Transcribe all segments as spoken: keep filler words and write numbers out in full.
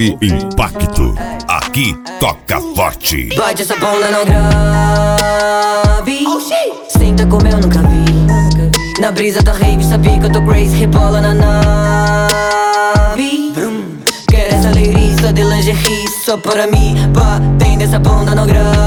Golfe Impacto. Aqui toca forte. Bate essa bunda no grave. Senta como eu nunca vi. Na brisa da rave, sabia que eu tô crazy. Rebola na nave. Quero essa leiriça de lingerie só para mim. Batendo essa bunda no grave.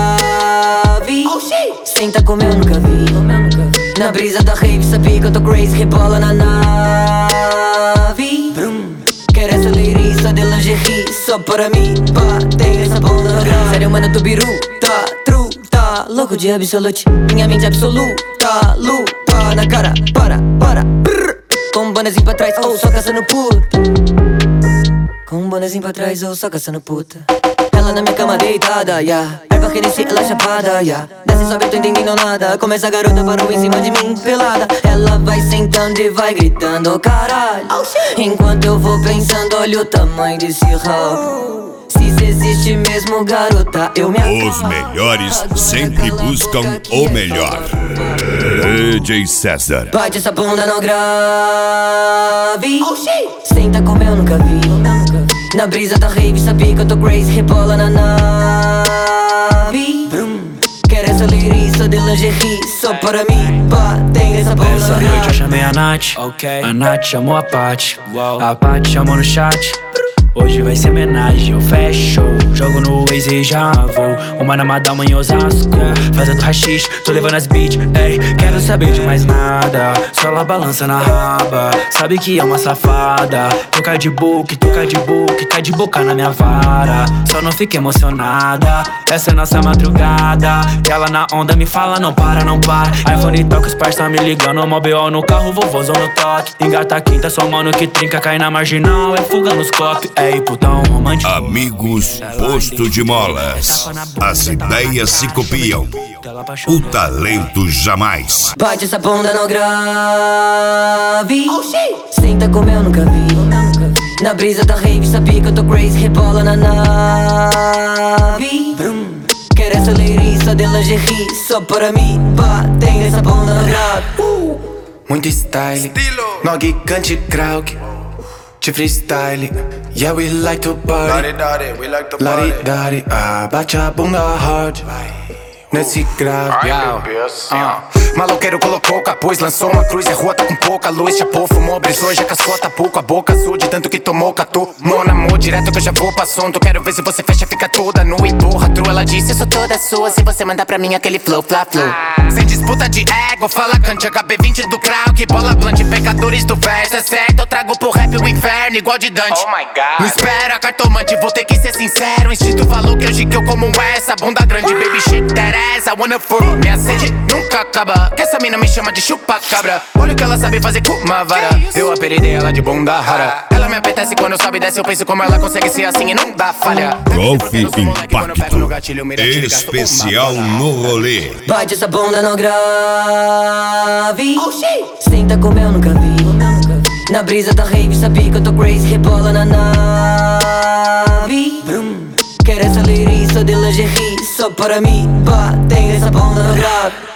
Senta como eu nunca vi. Na brisa da rave, sabia que eu tô crazy. Rebola na nave. Quero essa leiriça de lingerie só para mim. Batendo essa bunda no grave. Sério, mano, tu biru, tá, tru, tá louco de absolute. Minha mente absoluta, luta na cara, para, para, brrr. Com um bonezinho pra trás, ou oh, só caçando puta. Com um bonezinho pra trás, ou oh, só caçando puta. Ela na minha cama deitada, yeah. Erva Hennessy, ela chapada, yeah. Desce, sobe, eu tô entendendo nada. Começa a garota, parou em cima de mim, pelada. Ela vai sentando e vai gritando, caralho. Enquanto eu vou pensando, olha o tamanho desse rabo. Se isso existe mesmo, garota, eu me acabo. Os melhores sempre buscam o melhor. D J César. Bate essa bunda no grave. Senta como eu nunca vi. Na brisa da rave, sabia que eu tô crazy. Rebola na nave. Quero essa leiriça de lingerie só para mim. Batendo essa bunda no grave. Essa noite eu chamei a Nath, okay. A Nath chamou a Paty, a Paty chamou no chat. Hoje vai ser homenagem, eu fecho jogo no Waze e já vou. Uma na Madalma em Osasco, yeah. Fazendo rachixe, tô levando as beats, ei. Quero saber de mais nada, só ela balança na raba. Sabe que é uma safada. Toca de book, toca de book, cai de boca na minha vara. Só não fica emocionada, essa é nossa madrugada. E ela na onda me fala, não para, não para. iPhone toca, os pais tá me ligando. Mó B O no carro, vovôzão no toque. Engata a quinta, só mano que trinca. Cai na marginal, é fuga nos copos. Ei, putão romântico. Amigos Posto de Molas. As ideias se copiam, o talento jamais. Bate essa bunda no grave. Senta como eu nunca vi. Na brisa da rave, sabia que eu tô crazy. Rebola na nave. Quero essa leiriça de lingerie só para mim. Batendo essa bunda no grave. uh. Muito style, no gigante Krauk. De freestyle, yeah, we like to party. Lari-dari, we like to party. Lari-dari, ah, bate a bunda hard nesse grave. Ah. Maloqueiro colocou o capuz, lançou uma cruz. A rua tá com pouca luz, chapou, fumou, brisou, já cascou, pouco a boca azul de tanto que tomou, catou. Mon amor, direto que eu já vou pra assunto. Quero ver se você fecha, fica toda nua e porra. True, ela disse, eu sou toda sua. Se você mandar pra mim aquele flow, fla, flow. Sem disputa de ego, fala cante, H B vinte do Krauk. Bola blunt, pecadores do verso, é certo. Eu trago pro rap o inferno, igual de Dante. Oh my God. Não espera, cartomante, vou ter que ser sincero. O instinto falou que hoje que eu como essa. Bunda grande, baby shit, that ass, I wanna fuck. Minha sede nunca acaba, que essa mina me chama de chupa-cabra. Olha o que ela sabe fazer com uma vara. Eu apelidei ela de bunda rara. Ela me apetece quando sobe e desce. Eu penso como ela consegue ser assim e não dá falha. Golfe Impacto, especial no rolê. Bate essa bunda no grave. Senta como eu nunca vi. Na brisa da rave, sabia que eu tô crazy. Rebola na nave. Quero essa leiriça de lingerie só para mim. Batendo essa bunda no grave.